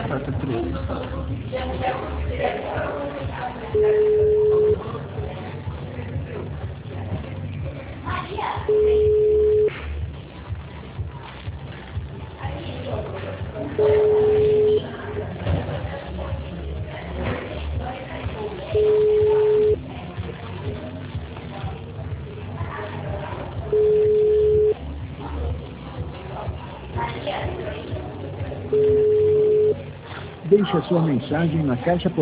Batata preta. Deixe a sua mensagem na caixa